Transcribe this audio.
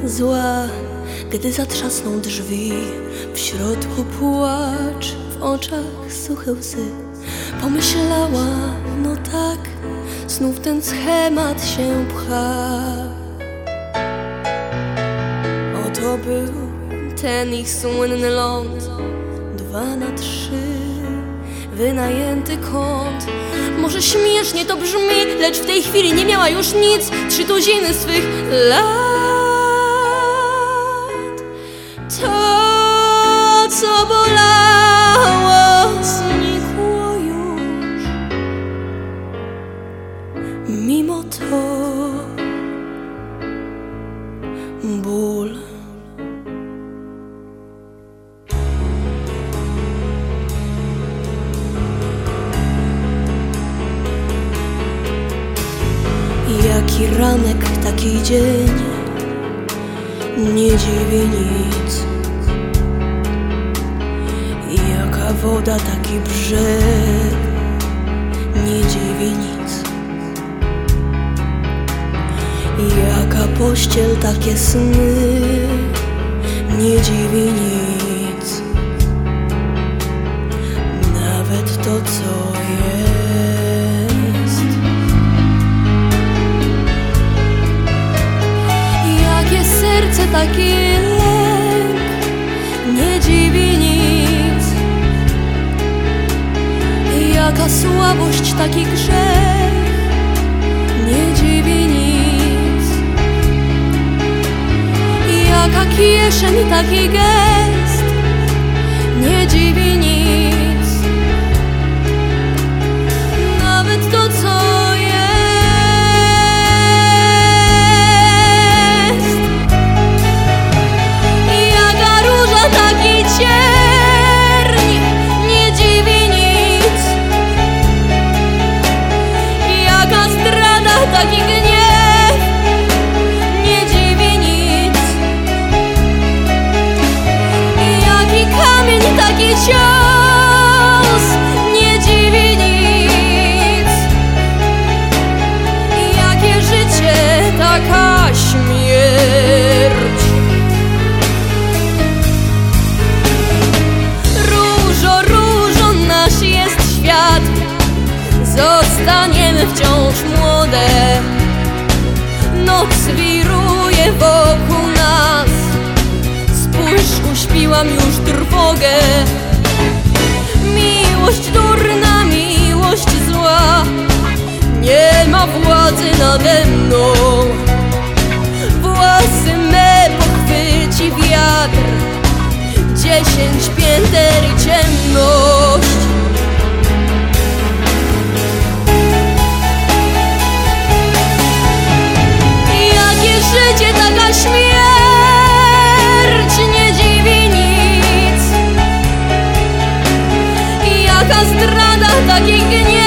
zła, gdy zatrzasną drzwi. W środku płacz, w oczach suche łzy. Pomyślała, no tak, znów ten schemat się pcha. Oto był ten ich słynny ląd, 2×3, wynajęty kąt. Może śmiesznie to brzmi, lecz w tej chwili nie miała już nic. 3 tuziny swych lat. To, co bolało, znikło już. Mimo to ból. Jaki ranek, taki dzień, nie dziwi nic. Jaka woda, taki brzeg, nie dziwi nic. Jaka pościel, takie sny, nie dziwi nic. Nawet to, co jest. Serce, taki lęk, nie dziwi nic. Jaka słabość, taki grzech, nie dziwi nic. Jaka kieszeń, taki gest, nie dziwi nic. Nawet to, co taki gniew, nie dziwi nic. Jaki kamień, taki cios, nie dziwi nic. Jakie życie, taka śmierć. Różo, różo, nasz jest świat. Zostaniemy wciąż młode. Noc wiruje wokół nas. Spójrz, uśpiłam już trwogę. Miłość durna, miłość zła, nie ma władzy nade mną. Włosy me pochwyci wiatr, 10 pięter i ciemność. Życie, taka śmierć, nie dziwi nic. Jaka zdrada, taki gniew.